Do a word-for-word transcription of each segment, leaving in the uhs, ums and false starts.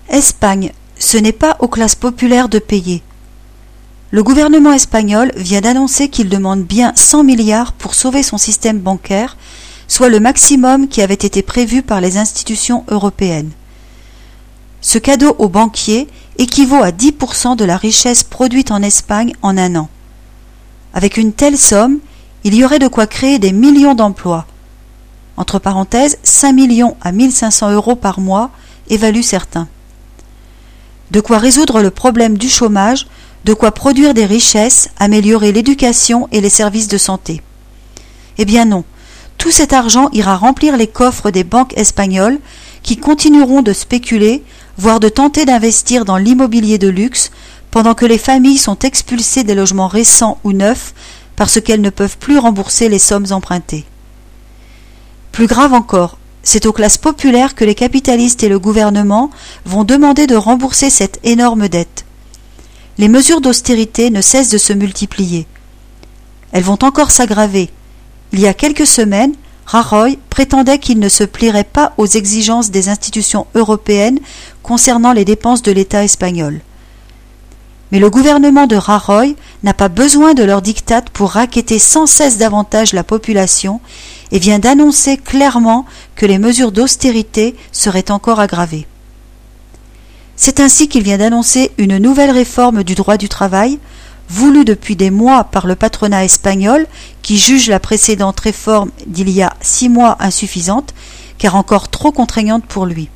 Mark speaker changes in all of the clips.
Speaker 1: Espagne, ce n'est pas aux classes populaires de payer. Le gouvernement espagnol vient d'annoncer qu'il demande bien cent milliards pour sauver son système bancaire, soit le maximum qui avait été prévu par les institutions européennes. Ce cadeau aux banquiers équivaut à dix pour cent de la richesse produite en Espagne en un an. Avec une telle somme, il y aurait de quoi créer des millions d'emplois. Entre parenthèses, cinq millions à mille cinq cents euros par mois, évaluent certains. De quoi résoudre le problème du chômage, de quoi produire des richesses, améliorer l'éducation et les services de santé. Eh bien non, tout cet argent ira remplir les coffres des banques espagnoles qui continueront de spéculer, voire de tenter d'investir dans l'immobilier de luxe, pendant que les familles sont expulsées des logements récents ou neufs parce qu'elles ne peuvent plus rembourser les sommes empruntées. Plus grave encore, c'est aux classes populaires que les capitalistes et le gouvernement vont demander de rembourser cette énorme dette. Les mesures d'austérité ne cessent de se multiplier. Elles vont encore s'aggraver. Il y a quelques semaines, Rajoy prétendait qu'il ne se plierait pas aux exigences des institutions européennes concernant les dépenses de l'État espagnol. Mais le gouvernement de Rajoy n'a pas besoin de leur diktat pour racketter sans cesse davantage la population et vient d'annoncer clairement que les mesures d'austérité seraient encore aggravées. C'est ainsi qu'il vient d'annoncer une nouvelle réforme du droit du travail, voulue depuis des mois par le patronat espagnol qui juge la précédente réforme d'il y a six mois insuffisante, car encore trop contraignante pour lui.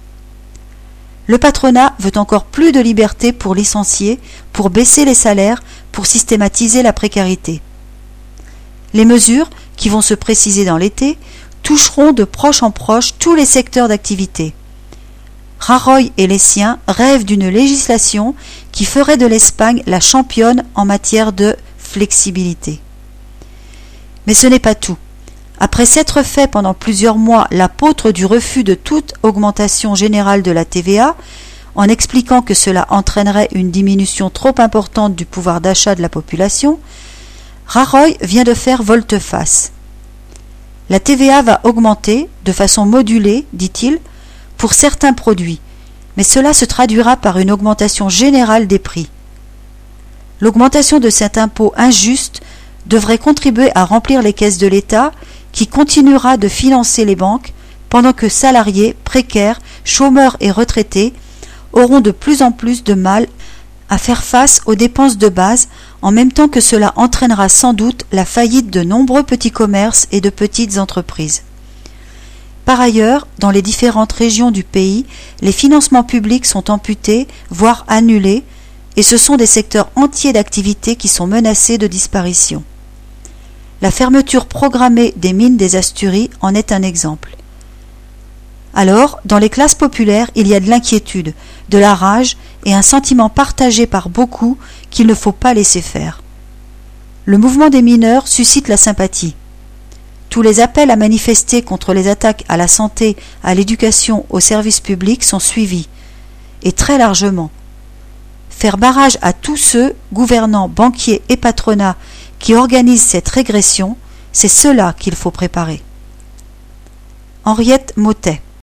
Speaker 1: Le patronat veut encore plus de liberté pour licencier, pour baisser les salaires, pour systématiser la précarité. Les mesures, qui vont se préciser dans l'été, toucheront de proche en proche tous les secteurs d'activité. Rajoy et les siens rêvent d'une législation qui ferait de l'Espagne la championne en matière de flexibilité. Mais ce n'est pas tout. Après s'être fait pendant plusieurs mois l'apôtre du refus de toute augmentation générale de la T V A, en expliquant que cela entraînerait une diminution trop importante du pouvoir d'achat de la population, Rajoy vient de faire volte-face. La T V A va augmenter, de façon modulée, dit-il, pour certains produits, mais cela se traduira par une augmentation générale des prix. L'augmentation de cet impôt injuste devrait contribuer à remplir les caisses de l'État, qui continuera de financer les banques, pendant que salariés, précaires, chômeurs et retraités auront de plus en plus de mal à faire face aux dépenses de base, en même temps que cela entraînera sans doute la faillite de nombreux petits commerces et de petites entreprises. Par ailleurs, dans les différentes régions du pays, les financements publics sont amputés, voire annulés, et ce sont des secteurs entiers d'activité qui sont menacés de disparition. La fermeture programmée des mines des Asturies en est un exemple. Alors, dans les classes populaires, il y a de l'inquiétude, de la rage et un sentiment partagé par beaucoup qu'il ne faut pas laisser faire. Le mouvement des mineurs suscite la sympathie. Tous les appels à manifester contre les attaques à la santé, à l'éducation, aux services publics sont suivis, et très largement. Faire barrage à tous ceux, gouvernants, banquiers et patronats, qui organisent cette régression, c'est cela qu'il faut préparer. Henriette Mottet.